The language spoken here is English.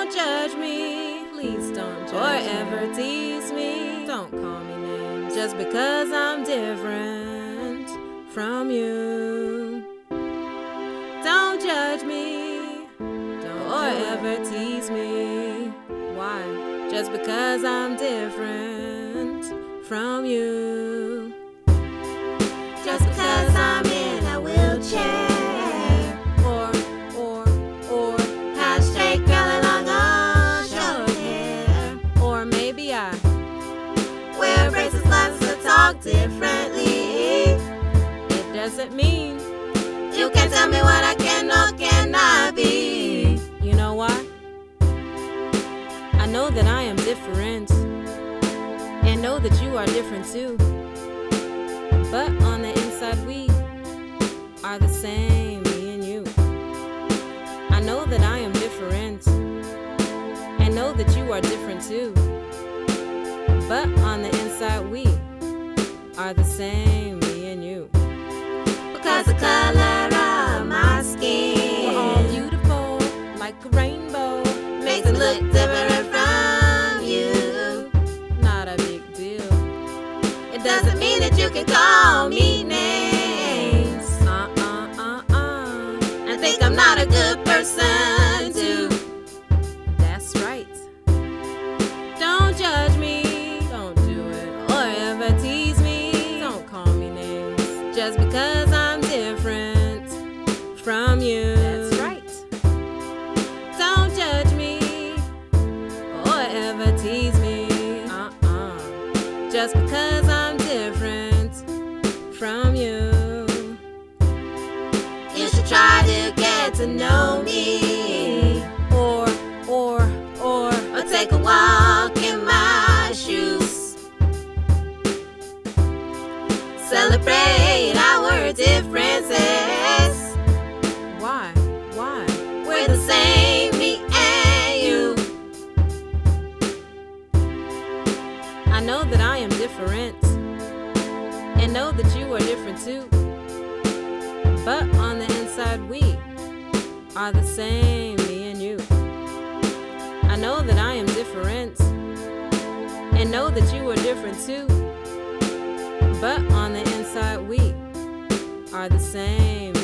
Don't judge me, please don't judge me, or ever tease me. Don't call me names just because I'm different from you. Don't judge me, or ever tease me. Why? Just because I'm different from you. Just because I'm in a wheelchair, or have straight curly long or short hair, or maybe I wear braces, glasses, or talk differently. It doesn't mean you can tell me what I can or cannot be. You know why? I know that I am different, and know that you are different too. But on the inside we are the same, me and you. I know that I am different, and know that you are different too. But on the inside we are the same, me and you. Because the color of my skin, we're all beautiful like a rainbow, makes it look different from you. Not a big deal. It doesn't mean that you can call me names. I think I'm not a good person too. That's right. Don't judge me, don't do it, or ever tease me. Don't call me names just because I'm different from you. That's right. Don't judge me, or ever tease me. Just because I'm different from you. You should try to get to know me, or take a walk in my shoes. Celebrate our differences. Why? We're the same, me and you. I know that I am different, and know that you are different too. But on the inside we are the same, me and you. I know that I am different, and know that you are different too. But on the inside we are the same.